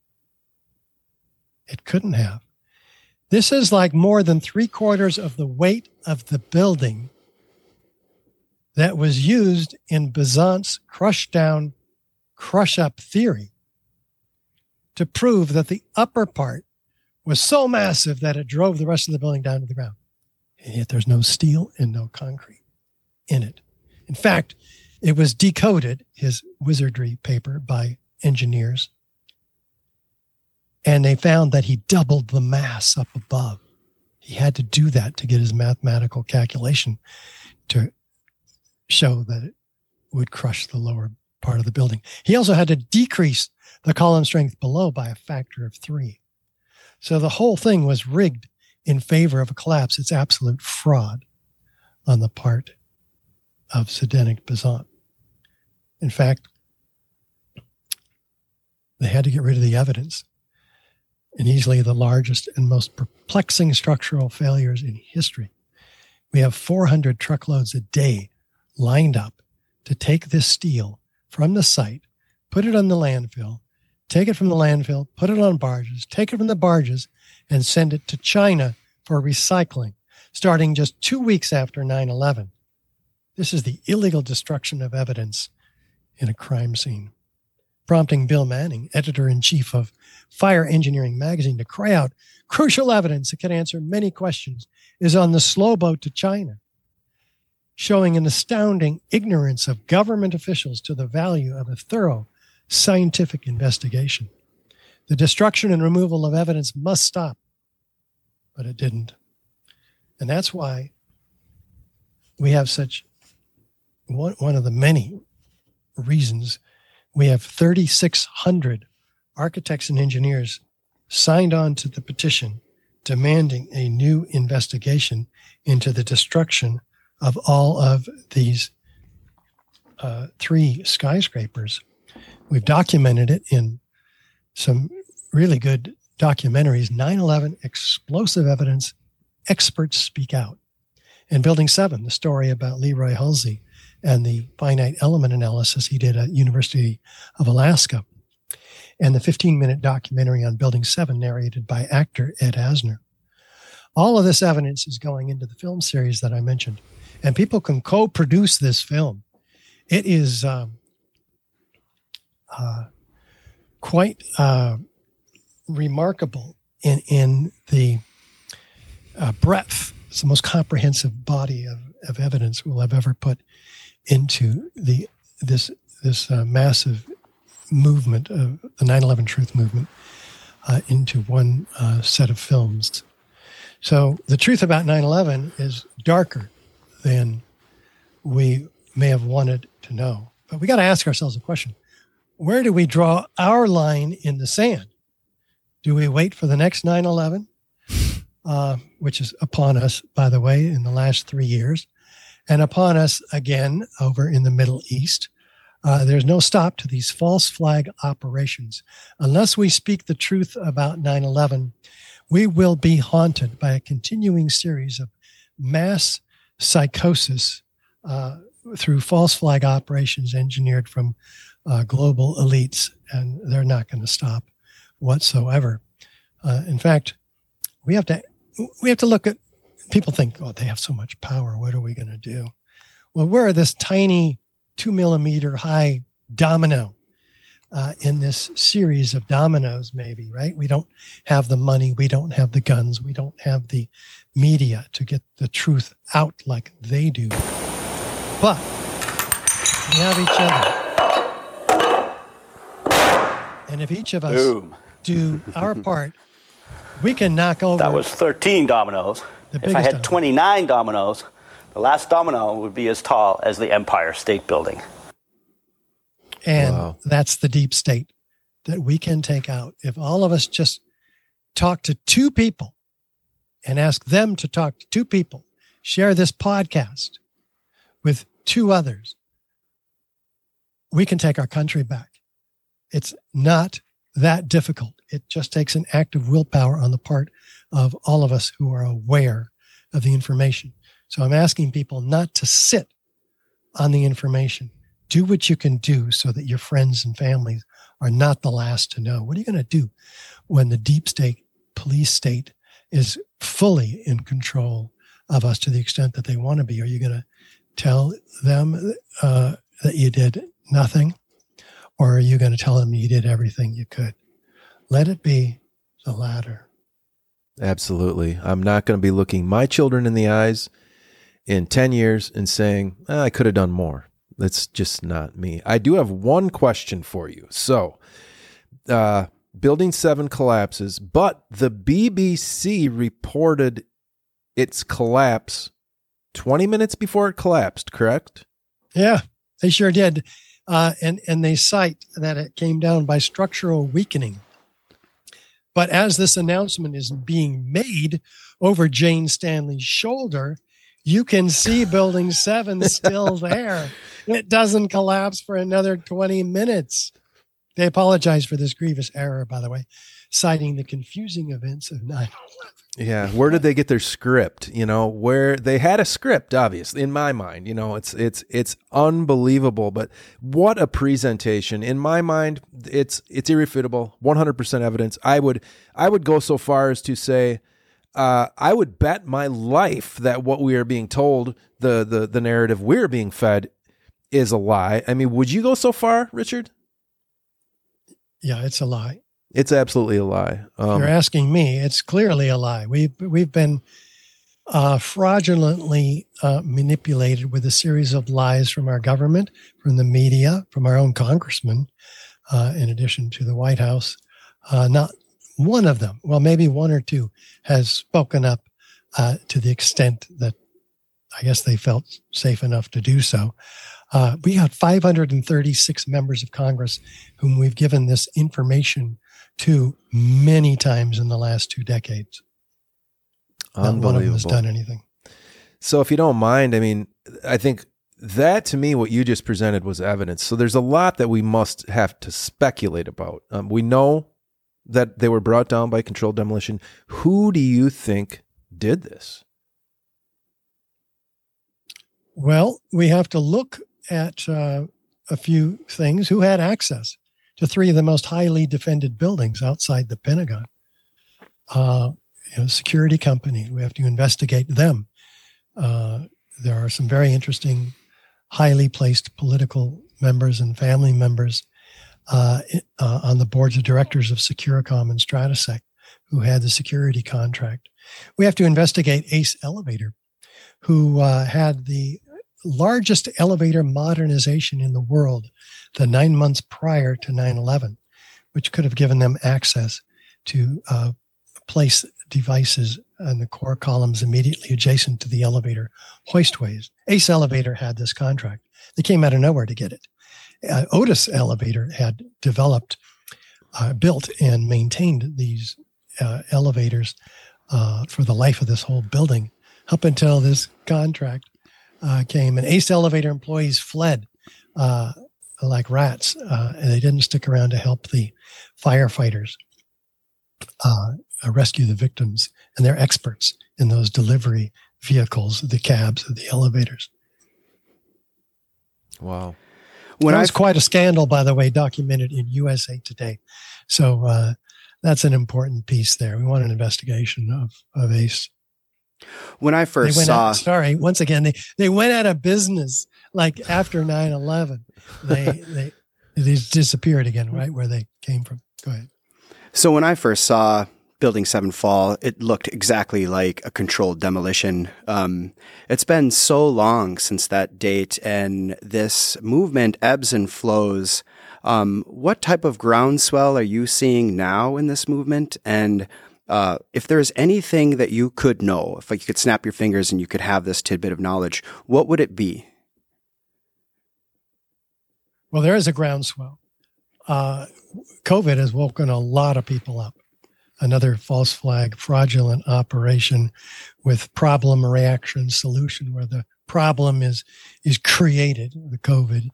It couldn't have. This is like more than 3/4 of the weight of the building that was used in Besant's crush down, crush up theory to prove that the upper part was so massive that it drove the rest of the building down to the ground. And yet there's no steel and no concrete in it. In fact, it was decoded, his wizardry paper, by engineers. And they found that he doubled the mass up above. He had to do that to get his mathematical calculation to show that it would crush the lower part of the building. He also had to decrease the column strength below by a factor of 3. So the whole thing was rigged in favor of a collapse. It's absolute fraud on the part of Zdeněk Bezant. In fact, they had to get rid of the evidence in easily the largest and most perplexing structural failures in history. We have 400 truckloads a day lined up to take this steel from the site, put it on the landfill, take it from the landfill, put it on barges, take it from the barges, and send it to China for recycling, starting just 2 weeks after 9/11. This is the illegal destruction of evidence in a crime scene, prompting Bill Manning, editor-in-chief of Fire Engineering magazine, to cry out, crucial evidence that can answer many questions is on the slow boat to China, showing an astounding ignorance of government officials to the value of a thorough scientific investigation. The destruction and removal of evidence must stop, but it didn't. And that's why we have such, one of the many reasons, we have 3,600 architects and engineers signed on to the petition demanding a new investigation into the destruction of all of these 3 skyscrapers. We've documented it in some really good documentaries. 9/11 Explosive Evidence, Experts Speak Out. And Building 7, the story about Leroy Hulsey and the finite element analysis he did at University of Alaska. And the 15-minute documentary on Building 7 narrated by actor Ed Asner. All of this evidence is going into the film series that I mentioned. And people can co-produce this film. It is quite remarkable in the breadth. It's the most comprehensive body of evidence we'll have ever put into this massive movement of the 9/11 truth movement into one set of films. So the truth about 9/11 is darker than we may have wanted to know. But we got to ask ourselves a question. Where do we draw our line in the sand? Do we wait for the next 9/11, which is upon us, by the way, in the last 3 years, and upon us again over in the Middle East? There's no stop to these false flag operations. Unless we speak the truth about 9/11, we will be haunted by a continuing series of mass psychosis through false flag operations engineered from global elites, and they're not going to stop whatsoever. In fact, we have to look at, people think, oh, they have so much power. What are we going to do? Well, we're this tiny 2 millimeter high domino in this series of dominoes, maybe, right? We don't have the money. We don't have the guns. We don't have the media to get the truth out like they do. But we have each other. And if each of us do our part, we can knock over. That was 13 dominoes. If I had domino. 29 dominoes, the last domino would be as tall as the Empire State Building. And that's the deep state that we can take out. If all of us just talk to 2 people and ask them to talk to 2 people, share this podcast with 2 others, we can take our country back. It's not that difficult. It just takes an act of willpower on the part of all of us who are aware of the information. So I'm asking people not to sit on the information. Do what you can do so that your friends and families are not the last to know. What are you going to do when the deep state police state is fully in control of us to the extent that they want to be? Are you going to tell them that you did nothing? Or are you going to tell them you did everything you could? Let it be the latter. Absolutely. I'm not going to be looking my children in the eyes in 10 years and saying, I could have done more. That's just not me. I do have one question for you. So, Building 7 collapses, but the BBC reported its collapse 20 minutes before it collapsed, correct? Yeah, they sure did. And they cite that it came down by structural weakening. But as this announcement is being made over Jane Stanley's shoulder, you can see Building 7 still there. It doesn't collapse for another 20 minutes. They apologize for this grievous error, by the way, citing the confusing events of 9/11. Yeah, where did they get their script? Where they had a script, obviously, in my mind. It's unbelievable. But what a presentation! In my mind, it's irrefutable, 100% evidence. I would go so far as to say, I would bet my life that what we are being told, the narrative we're being fed, is a lie. I mean, would you go so far, Richard? Yeah, it's a lie. It's absolutely a lie. You're asking me. It's clearly a lie. We've been fraudulently manipulated with a series of lies from our government, from the media, from our own congressman, in addition to the White House. Not one of them, well, maybe 1 or 2, has spoken up to the extent that I guess they felt safe enough to do so. We got 536 members of Congress whom we've given this information to many times in the last 2 decades. Not one of them has done anything. So if you don't mind, I mean, I think that to me, what you just presented was evidence. So there's a lot that we must have to speculate about. We know that they were brought down by controlled demolition. Who do you think did this? Well, we have to look at a few things. Who had access to 3 of the most highly defended buildings outside the Pentagon? Security company. We have to investigate them. There are some very interesting, highly placed political members and family members on the boards of directors of Securicom and Stratesec who had the security contract. We have to investigate Ace Elevator, who had the largest elevator modernization in the world the 9 months prior to 9/11, which could have given them access to place devices on the core columns immediately adjacent to the elevator hoistways. Ace Elevator had this contract. They came out of nowhere to get it. Otis Elevator had developed, built, and maintained these elevators for the life of this whole building up until this contract came. And Ace Elevator employees fled like rats, and they didn't stick around to help the firefighters rescue the victims. And they're experts in those delivery vehicles, the cabs, the elevators. Wow. That was quite a scandal, by the way, documented in USA Today. So that's an important piece there. We want an investigation of Ace. When I first saw... once again, they went out of business like after 9/11. They disappeared again, right where they came from. Go ahead. So when I first saw Building 7 fall, it looked exactly like a controlled demolition. It's been so long since that date, and this movement ebbs and flows. What type of groundswell are you seeing now in this movement? And if there's anything that you could know, if you could snap your fingers and you could have this tidbit of knowledge, what would it be? Well, there is a groundswell. COVID has woken a lot of people up. Another false flag, fraudulent operation with problem, reaction, solution, where the problem is created, the COVID,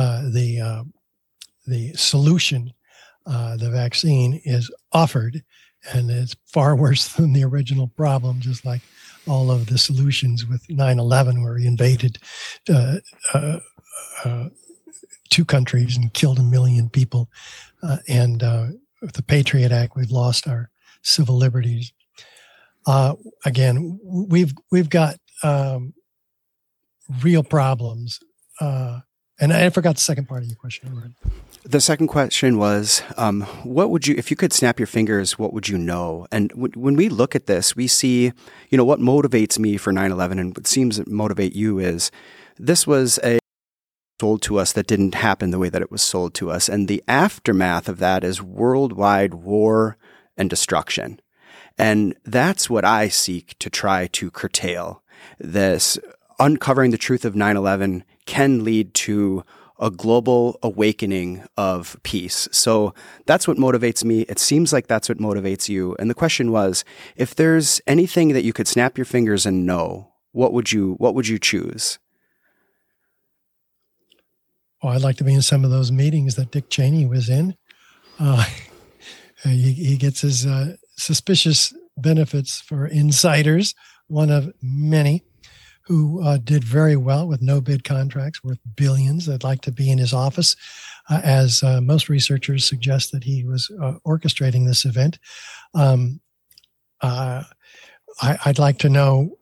the solution, the vaccine is offered, and it's far worse than the original problem, just like all of the solutions with 9/11, where we invaded 2 countries and killed 1 million people. And with the Patriot Act, we've lost our civil liberties. Again, we've got real problems. And I forgot the second part of your question. The second question was, what would you, if you could snap your fingers, what would you know? And when we look at this, we see, what motivates me for 9/11 and what seems to motivate you is this was sold to us that didn't happen the way that it was sold to us. And the aftermath of that is worldwide war and destruction. And that's what I seek to try to curtail. This uncovering the truth of 9/11 can lead to a global awakening of peace. So that's what motivates me. It seems like that's what motivates you. And the question was, if there's anything that you could snap your fingers and know, what would you choose? Well, I'd like to be in some of those meetings that Dick Cheney was in. He gets his suspicious benefits for insiders, one of many who did very well with no-bid contracts worth billions. I'd like to be in his office, as most researchers suggest that he was orchestrating this event. I'd like to know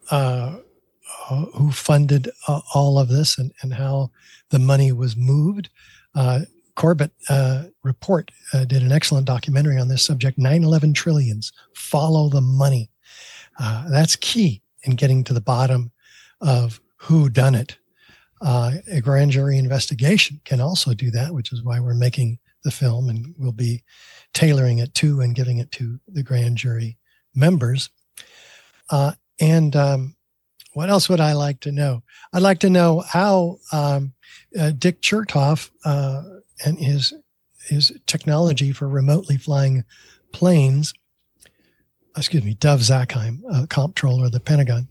who funded all of this and how the money was moved. Corbett Report did an excellent documentary on this subject, 9/11 Trillions, Follow the Money. That's key in getting to the bottom of who done it. A grand jury investigation can also do that, which is why we're making the film, and we'll be tailoring it to and giving it to the grand jury members. And what else would I like to know? I'd like to know how Dick Chertoff and his technology for remotely flying planes, Dov Zakheim, comptroller of the Pentagon.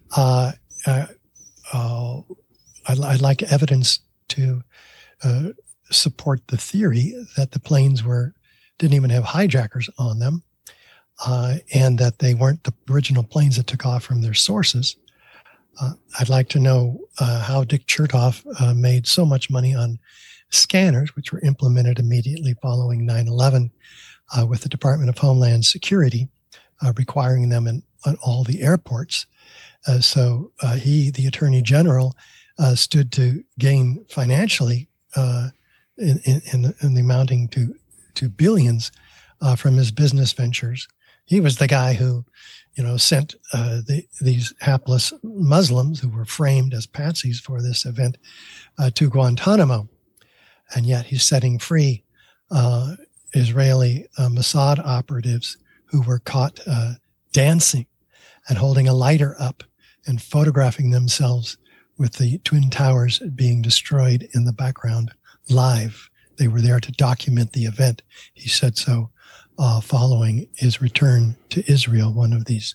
I'd like evidence to support the theory that the planes didn't even have hijackers on them, and that they weren't the original planes that took off from their sources. I'd like to know how Dick Chertoff made so much money on scanners, which were implemented immediately following 9/11 with the Department of Homeland Security, requiring them on all the airports. So he, the Attorney General, stood to gain financially in the amounting to billions from his business ventures. He was the guy who, sent these hapless Muslims who were framed as patsies for this event to Guantanamo. And yet he's setting free Israeli Mossad operatives who were caught dancing and holding a lighter up and photographing themselves with the Twin Towers being destroyed in the background live. They were there to document the event. He said so following his return to Israel, one of these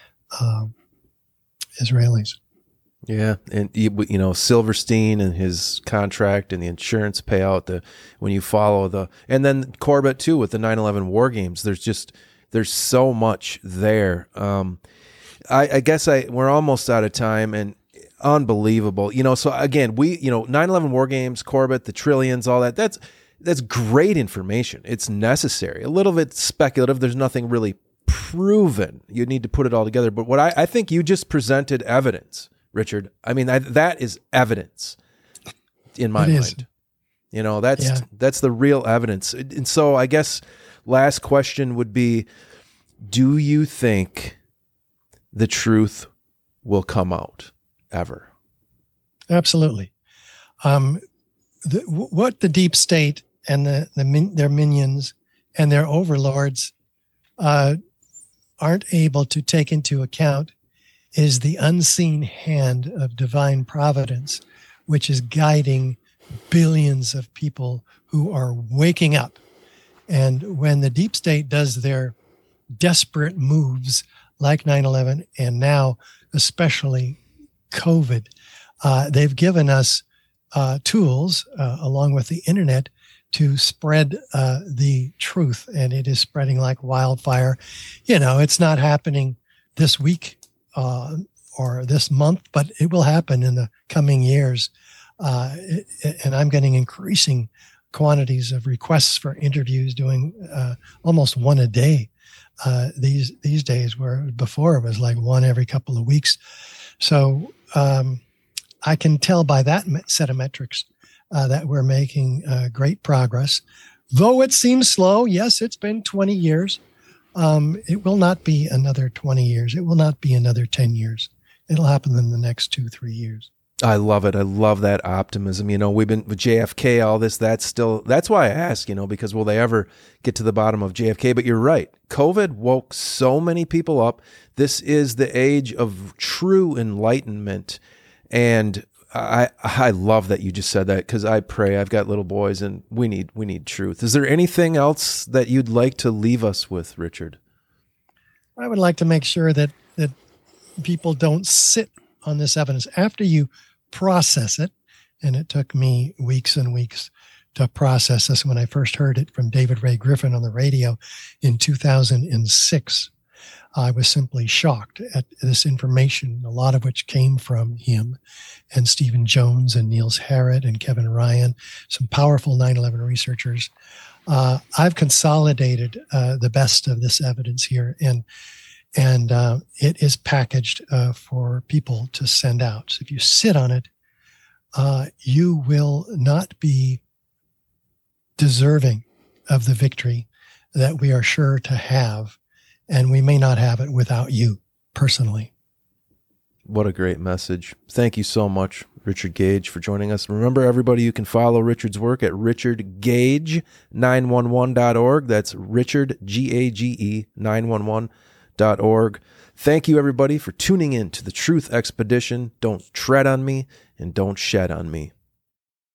Israelis. Yeah, and Silverstein and his contract and the insurance payout. When you follow and then Corbett too with the 9/11 war games. There's so much there. I guess we're almost out of time, and unbelievable. So again, 9/11 war games, Corbett, the trillions, all that. That's great information. It's necessary. A little bit speculative. There's nothing really proven. You need to put it all together. But what I think you just presented evidence, Richard. I mean, that is evidence in my mind. That's the real evidence. And so I guess last question would be, do you think the truth will come out ever? Absolutely. What the deep state and their minions and their overlords aren't able to take into account is the unseen hand of divine providence, which is guiding billions of people who are waking up. And when the deep state does their desperate moves like 9/11, and now especially COVID. They've given us tools along with the internet to spread the truth, and it is spreading like wildfire. It's not happening this week or this month, but it will happen in the coming years. And I'm getting increasing quantities of requests for interviews, doing almost one a day these days, where before it was like one every couple of weeks. So I can tell by that set of metrics that we're making great progress. Though it seems slow, yes, it's been 20 years. It will not be another 20 years. It will not be another 10 years. It'll happen in the next 2-3 years. I love it. I love that optimism. We've been with JFK, all this, that's why I ask, because will they ever get to the bottom of JFK? But you're right. COVID woke so many people up. This is the age of true enlightenment. And I love that you just said that, because I pray, I've got little boys, and we need truth. Is there anything else that you'd like to leave us with, Richard? I would like to make sure that people don't sit on this evidence after you process it. And it took me weeks and weeks to process this when I first heard it from David Ray Griffin on the radio in 2006. I was simply shocked at this information, a lot of which came from him and Stephen Jones and Niels Harrod and Kevin Ryan, some powerful 9/11 researchers. I've consolidated the best of this evidence here, and it is packaged for people to send out. So if you sit on it, you will not be deserving of the victory that we are sure to have, and we may not have it without you personally. What a great message. Thank you so much, Richard Gage, for joining us. Remember, everybody, you can follow Richard's work at richardgage911.org. That's Richard, Gage, 911.org. Thank you, everybody, for tuning in to the Truth Expedition. Don't tread on me and don't shed on me.